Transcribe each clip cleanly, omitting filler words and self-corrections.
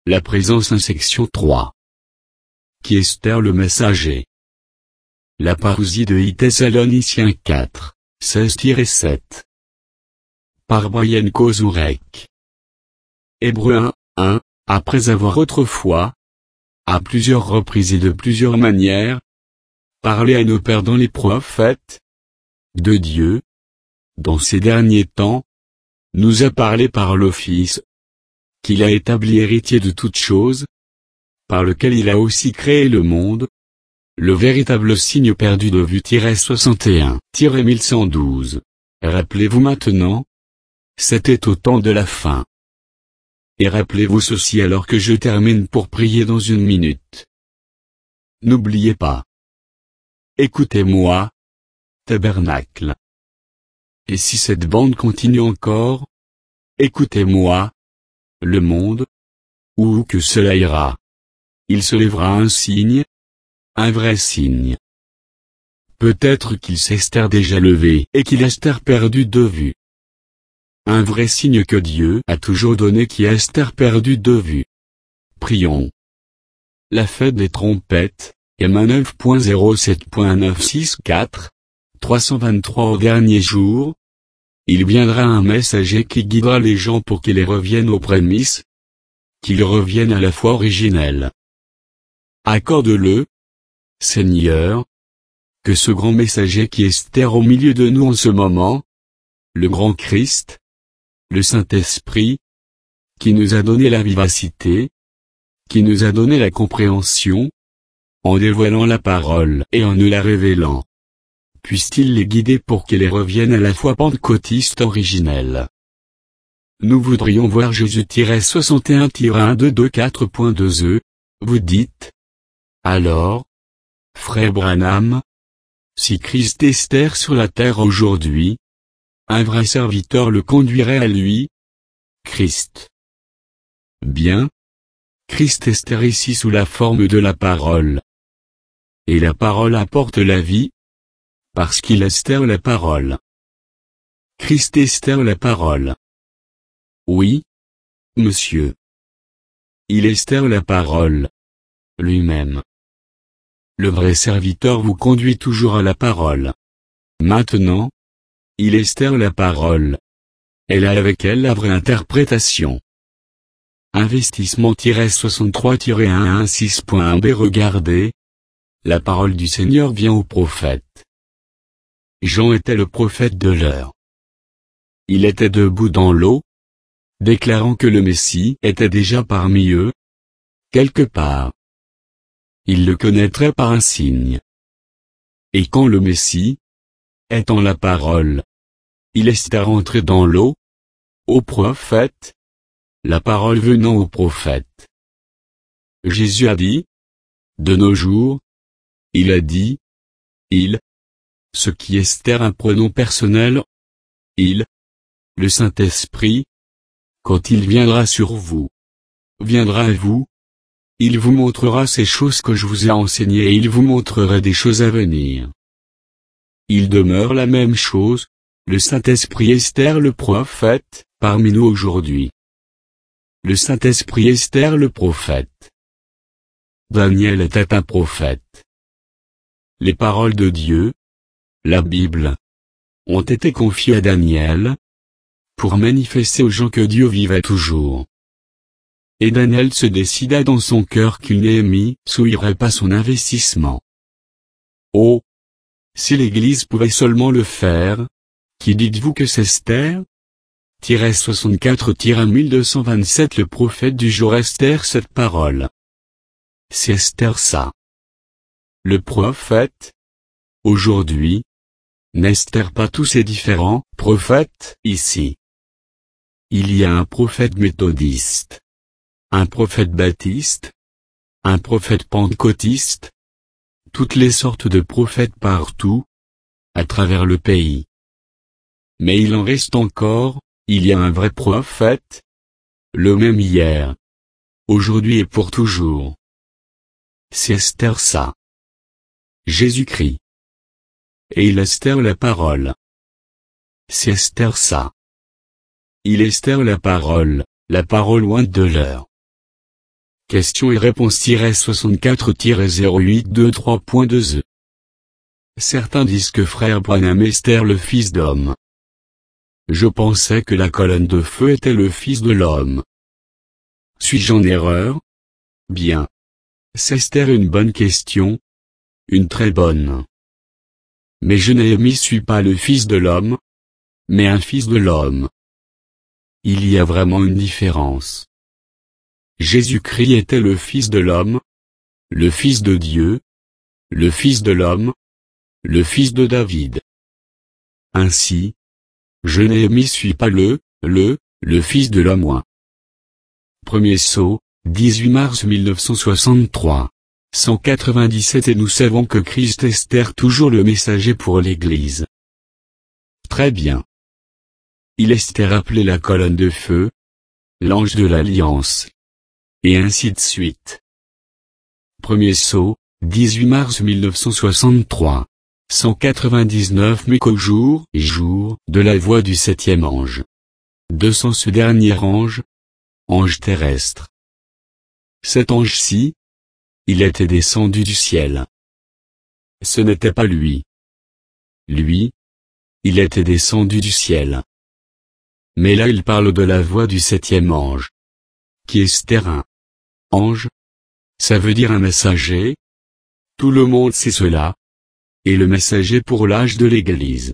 La présence en section 3. Qui est Esther le messager? La parousie de I Thessaloniciens 4, 16-7. Par Brian Kozurek. Hébreux 1, après avoir autrefois, à plusieurs reprises et de plusieurs manières, parlé à nos pères dans les prophètes, de Dieu, dans ces derniers temps, nous a parlé par le Fils, qu'il a établi héritier de toutes choses, par lequel il a aussi créé le monde, le véritable signe perdu de vue 61-1112. Rappelez-vous maintenant, c'était au temps de la fin. Et rappelez-vous ceci alors que je termine pour prier dans une minute. N'oubliez pas. Écoutez-moi, tabernacle. Et si cette bande continue encore, écoutez-moi, le monde, où que cela ira. Il se lèvera un signe, un vrai signe. Peut-être qu'il s'est déjà levé et qu'il a perdu de vue. Un vrai signe que Dieu a toujours donné qui a perdu de vue. Prions. La fête des trompettes, Emma 9.07.964, 323 au dernier jour. Il viendra un messager qui guidera les gens pour qu'ils reviennent aux prémices, qu'ils reviennent à la foi originelle. Accorde-le, Seigneur, que ce grand messager qui est au milieu de nous en ce moment, le grand Christ, le Saint-Esprit, qui nous a donné la vivacité, qui nous a donné la compréhension, en dévoilant la parole et en nous la révélant, puisse-t-il les guider pour qu'ils reviennent à la foi pentecôtiste originelle. Nous voudrions voir Jésus-61-122.4.2e, vous dites. Alors, frère Branham, si Christ est sur la terre aujourd'hui, un vrai serviteur le conduirait à lui, Christ. Bien. Christ est ici sous la forme de la parole. Et la parole apporte la vie, parce qu'il est la parole. Christ est la parole. Oui, monsieur. Il est la parole. Lui-même. Le vrai serviteur vous conduit toujours à la parole. Maintenant, il est la parole. Elle a avec elle la vraie interprétation. Investissement-63-116.1b Regardez. La parole du Seigneur vient au prophète. Jean était le prophète de l'heure. Il était debout dans l'eau, déclarant que le Messie était déjà parmi eux, quelque part. Il le connaîtrait par un signe. Et quand le Messie, étant la parole, il est rentré dans l'eau, au prophète, la parole venant au prophète. Jésus a dit, de nos jours, il a dit, il, ce qui est un pronom personnel, il, le Saint-Esprit, quand il viendra sur vous, viendra à vous, il vous montrera ces choses que je vous ai enseignées et il vous montrera des choses à venir. Il demeure la même chose, le Saint-Esprit est le prophète, parmi nous aujourd'hui. Le Saint-Esprit est le prophète. Daniel était un prophète. Les paroles de Dieu, la Bible, ont été confiées à Daniel, pour manifester aux gens que Dieu vivait toujours. Et Daniel se décida dans son cœur qu'il Néhémie souillerait pas son investissement. Oh! Si l'Église pouvait seulement le faire, qui dites-vous que c'est Esther? 64-1227 Le prophète du jour Esther cette parole. C'est Esther ça. Le prophète. Aujourd'hui. N'Esther pas tous ces différents prophètes ici. Il y a un prophète méthodiste. Un prophète baptiste. Un prophète pentecôtiste. Toutes les sortes de prophètes partout. À travers le pays. Mais il en reste encore, il y a un vrai prophète. Le même hier. Aujourd'hui et pour toujours. C'est Esther ça. Jésus-Christ. Et il est la parole. C'est Esther ça. Il est la parole loin de l'heure. Questions et réponses 64-0823.2. Certains disent que frère Branham est Esther le fils d'homme. Je pensais que la colonne de feu était le fils de l'homme. Suis-je en erreur? Bien. C'est Esther une bonne question. Une très bonne. Mais je ne suis pas le fils de l'homme, mais un fils de l'homme. Il y a vraiment une différence. Jésus-Christ était le fils de l'homme, le fils de Dieu, le fils de l'homme, le fils de David. Ainsi, je ne suis pas le fils de l'homme. Premier Sceaux, 18 mars 1963. 197 Et nous savons que Christ est Esther toujours le messager pour l'Église. Très bien. Il est Esther appelé la colonne de feu, l'ange de l'Alliance. Et ainsi de suite. Premier Sceaux, 18 mars 1963. 199 Mais qu'au jour de la voix du septième ange. 200 Ce dernier ange terrestre. Cet ange-ci, il était descendu du ciel. Ce n'était pas lui. Lui, il était descendu du ciel. Mais là il parle de la voix du septième ange. Qui est Esther un ange? Ça veut dire un messager. Tout le monde sait cela. Et le messager pour l'âge de l'Église.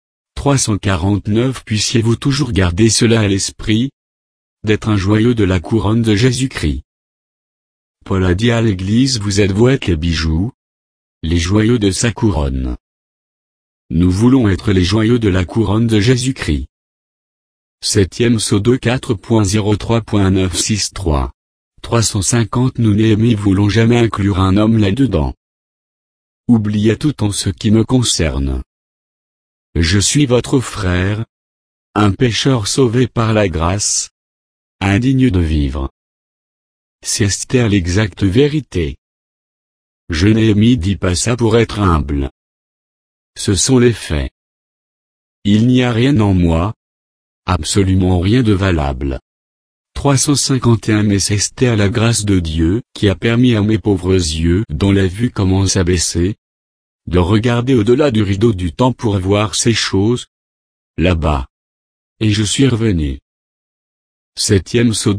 349 Puissiez-vous toujours garder cela à l'esprit, d'être un joyau de la couronne de Jésus-Christ. Paul a dit à l'Église vous êtes les bijoux, les joyaux de sa couronne. Nous voulons être les joyaux de la couronne de Jésus-Christ. Septième Sceaux 24.03.963. 350 Nous ne voulons jamais inclure un homme là-dedans. Oubliez tout en ce qui me concerne. Je suis votre frère, un pécheur sauvé par la grâce, indigne de vivre. C'est Esther l'exacte vérité. Je n'ai dit pas ça pour être humble. Ce sont les faits. Il n'y a rien en moi, absolument rien de valable. 351 Mais c'est Esther la grâce de Dieu qui a permis à mes pauvres yeux dont la vue commence à baisser, de regarder au-delà du rideau du temps pour voir ces choses, là-bas. Et je suis revenu. Septième Sceaux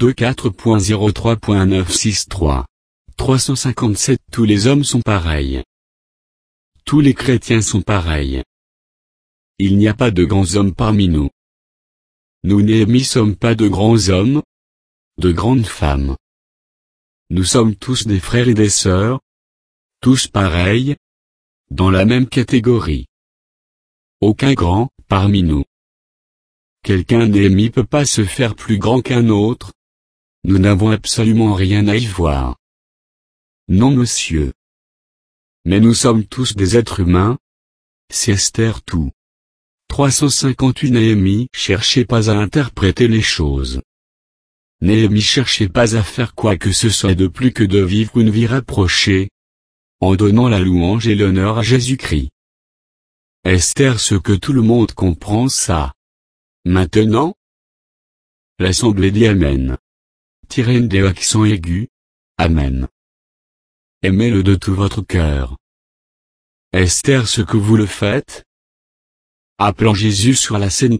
24.03.963. 357 Tous les hommes sont pareils. Tous les chrétiens sont pareils. Il n'y a pas de grands hommes parmi nous. Nous ne sommes pas de grands hommes, de grandes femmes. Nous sommes tous des frères et des sœurs, tous pareils, dans la même catégorie. Aucun grand, parmi nous. Quelqu'un ne peut pas se faire plus grand qu'un autre. Nous n'avons absolument rien à y voir. Non monsieur. Mais nous sommes tous des êtres humains. C'est Esther tout. 358 Néhémie cherchez pas à interpréter les choses. Néhémie cherchez pas à faire quoi que ce soit de plus que de vivre une vie rapprochée, en donnant la louange et l'honneur à Jésus-Christ. Esther ce que tout le monde comprend ça. Maintenant? L'assemblée dit Amen. Tirez des accents aigus. Amen. Aimez-le de tout votre cœur. Esther ce que vous le faites? Appelant Jésus sur la scène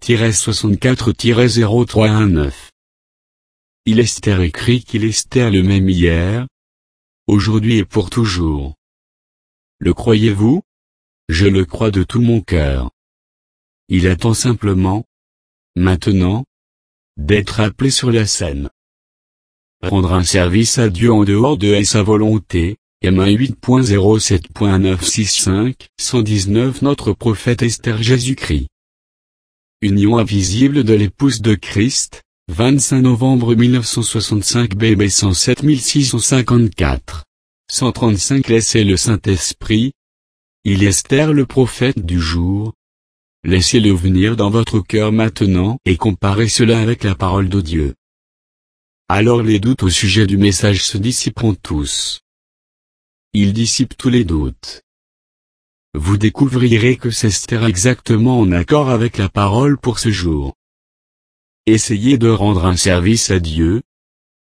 64-0319. Il Esther écrit qu'il est Esther le même hier, aujourd'hui et pour toujours. Le croyez-vous? Je le crois de tout mon cœur. Il attend simplement, maintenant, d'être appelé sur la scène. Rendre un service à Dieu en dehors de sa volonté, M1 8.07.965, 119 Notre prophète Esther Jésus-Christ. Union invisible de l'épouse de Christ, 25 novembre 1965 BB 107 654. 135 Laissez le Saint-Esprit. Il est Esther le prophète du jour. Laissez-le venir dans votre cœur maintenant et comparez cela avec la parole de Dieu. Alors les doutes au sujet du message se dissiperont tous. Il dissipe tous les doutes. Vous découvrirez que c'est Esther exactement en accord avec la parole pour ce jour. Essayez de rendre un service à Dieu.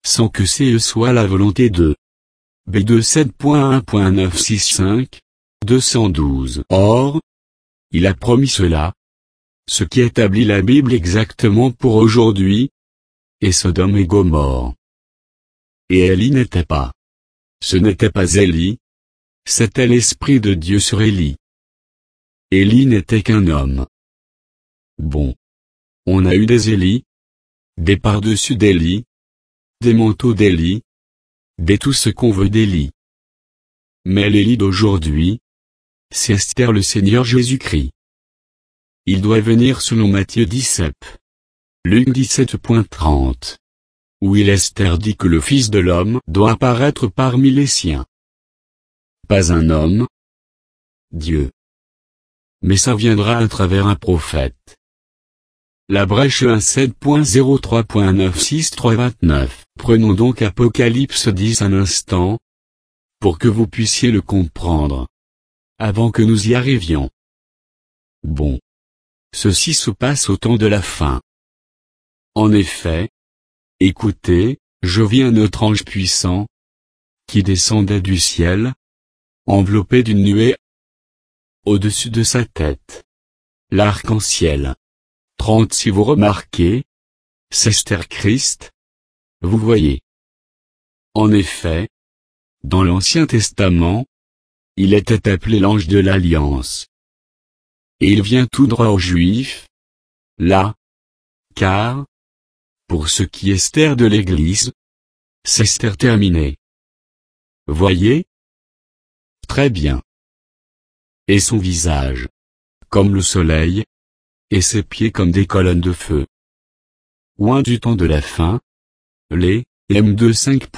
sans que ce soit la volonté de B2 7.1.965, 212. Or, il a promis cela, ce qui établit la Bible exactement pour aujourd'hui, et Sodome et Gomorrhe. Et Élie n'était pas. Ce n'était pas Élie, c'était l'Esprit de Dieu sur Élie. Élie n'était qu'un homme. Bon. On a eu des Élie, des par-dessus d'Élie, des manteaux d'Élie, des tout ce qu'on veut d'Élie. Mais l'Élie d'aujourd'hui, c'est Esther le Seigneur Jésus-Christ. Il doit venir selon Matthieu 17. Luc 17.30. Où Esther dit que le Fils de l'homme doit apparaître parmi les siens. Pas un homme, Dieu. Mais ça viendra à travers un prophète. La brèche 17.03.96329. Prenons donc Apocalypse 10 un instant, pour que vous puissiez le comprendre, avant que nous y arrivions. Bon. Ceci se passe au temps de la fin. En effet, écoutez, je vis un autre ange puissant, qui descendait du ciel, enveloppé d'une nuée, au-dessus de sa tête. L'arc-en-ciel. 30 Si vous remarquez, c'est Esther Christ. Vous voyez. En effet, dans l'Ancien Testament, il était appelé l'ange de l'Alliance. Et il vient tout droit aux Juifs, là, car, pour ce qui est Esther de l'Église, c'est Esther terminée. Voyez? Très bien. Et son visage, comme le soleil, et ses pieds comme des colonnes de feu. Loin du temps de la fin, les M2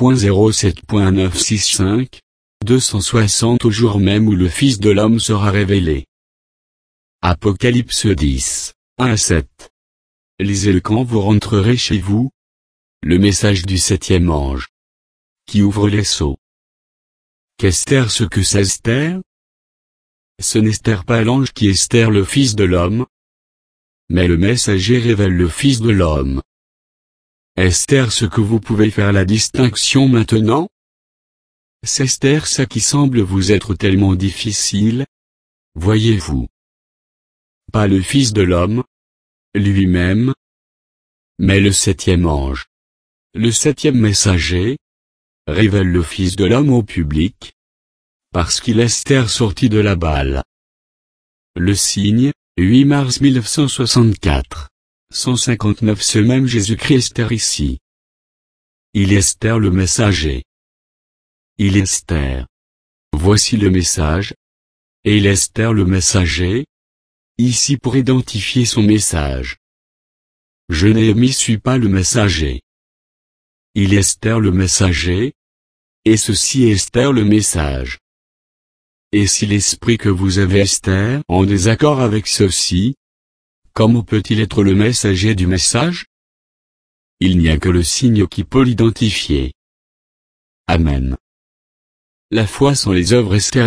5.07.965, 260 au jour même où le Fils de l'homme sera révélé. Apocalypse 10, 1-7. Lisez-le quand vous rentrerez chez vous. Le message du septième ange, qui ouvre les sceaux. Qu'Esther ce que c'est Esther? Ce n'est Esther pas l'ange qui est Esther le Fils de l'homme, mais le messager révèle le Fils de l'homme. Esther ce que vous pouvez faire la distinction maintenant? C'est Esther ça qui semble vous être tellement difficile, voyez-vous. Pas le Fils de l'homme, lui-même, mais le septième ange. Le septième messager, révèle le Fils de l'homme au public, parce qu'il est Esther sorti de la balle. Le signe, 8 mars 1964. 159 Ce même Jésus-Christ Esther ici. Il est Esther le messager. Il est Esther. Voici le message. Et il est Esther le messager. Ici pour identifier son message. Je Néhémie suis pas le messager. Il est Esther le messager. Et ceci est Esther le message. Et si l'esprit que vous avez Esther en désaccord avec ceci, comment peut-il être le messager du message? Il n'y a que le signe qui peut l'identifier. Amen. La foi sans les œuvres Esther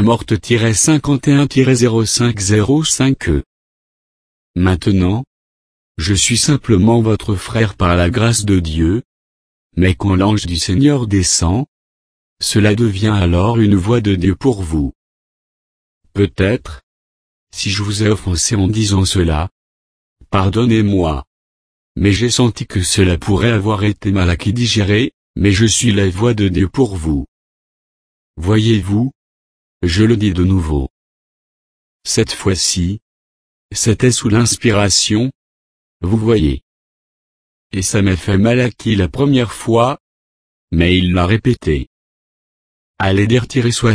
morte-51-0505 Maintenant, je suis simplement votre frère par la grâce de Dieu, mais quand l'ange du Seigneur descend, cela devient alors une voix de Dieu pour vous. Peut-être, si je vous ai offensé en disant cela, pardonnez-moi. Mais j'ai senti que cela pourrait avoir été mal à qui digérer, mais je suis la voix de Dieu pour vous. Voyez-vous? Je le dis de nouveau. Cette fois-ci, c'était sous l'inspiration, vous voyez. Et ça m'a fait mal à qui la première fois, mais il l'a répété. Allez dire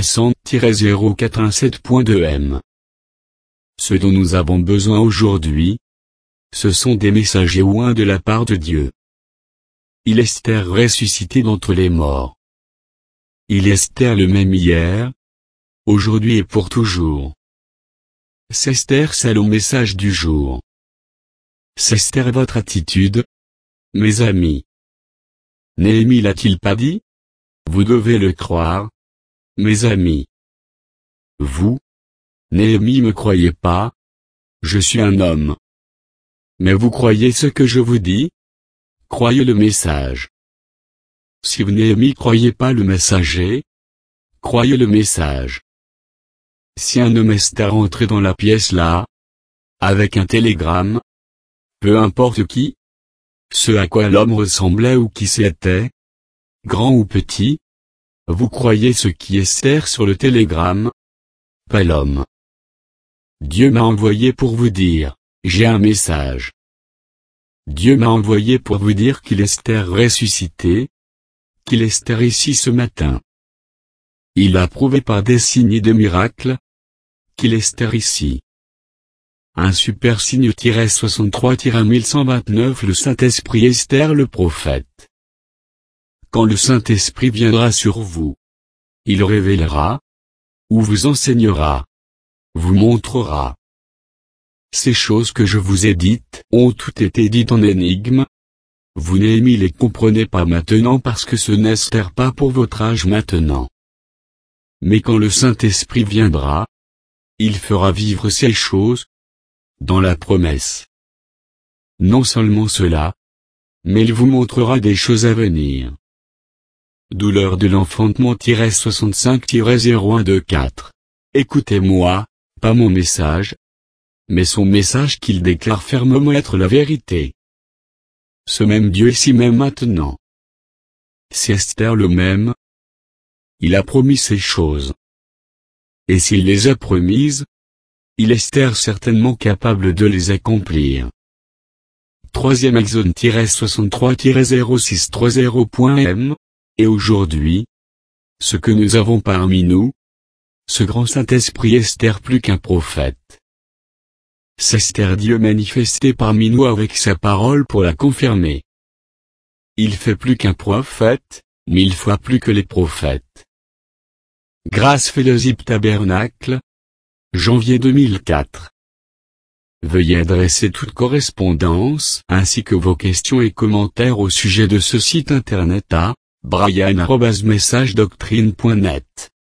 -60-087.2 M. Ce dont nous avons besoin aujourd'hui, ce sont des messagers oints de la part de Dieu. Il est Esther ressuscité d'entre les morts. Il est Esther le même hier, aujourd'hui et pour toujours. C'est Esther c'est le message du jour. C'est Esther votre attitude, mes amis. Néhémie l'a-t-il pas dit? Vous devez le croire, mes amis. Vous, Néhémie me croyez pas? Je suis un homme. Mais vous croyez ce que je vous dis? Croyez le message. Si vous Néhémie croyez pas le messager, croyez le message. Si un homme Esther entrait dans la pièce là, avec un télégramme, peu importe qui, ce à quoi l'homme ressemblait ou qui c'était, grand ou petit, vous croyez ce qui est Esther sur le télégramme, pas l'homme. Dieu m'a envoyé pour vous dire, j'ai un message. Dieu m'a envoyé pour vous dire qu'il est Esther ressuscité, qu'il est Esther ici ce matin. Il a prouvé par des signes et des miracles, qu'il est Esther ici. Un super signe -63-1129 Le Saint-Esprit Esther le prophète. Quand le Saint-Esprit viendra sur vous, il révélera, ou vous enseignera, vous montrera. Ces choses que je vous ai dites ont toutes été dites en énigme. Vous Néhémie les comprenez pas maintenant parce que ce n'est Esther pas pour votre âge maintenant. Mais quand le Saint-Esprit viendra, il fera vivre ces choses, dans la promesse. Non seulement cela, mais il vous montrera des choses à venir. Douleur de l'enfantement -65-0124. Écoutez-moi, pas mon message, mais son message qu'il déclare fermement être la vérité. Ce même Dieu ici même maintenant. C'est Esther le même. Il a promis ces choses. Et s'il les a promises, il est Esther certainement capable de les accomplir. 3e Exode -63-0630.m. Et aujourd'hui, ce que nous avons parmi nous, ce grand Saint-Esprit Esther plus qu'un prophète. C'est Esther Dieu manifesté parmi nous avec sa parole pour la confirmer. Il fait plus qu'un prophète, 1000 fois plus que les prophètes. Grace Fellowship Tabernacle, janvier 2004. Veuillez adresser toute correspondance ainsi que vos questions et commentaires au sujet de ce site internet à brian@messagedoctrine.net.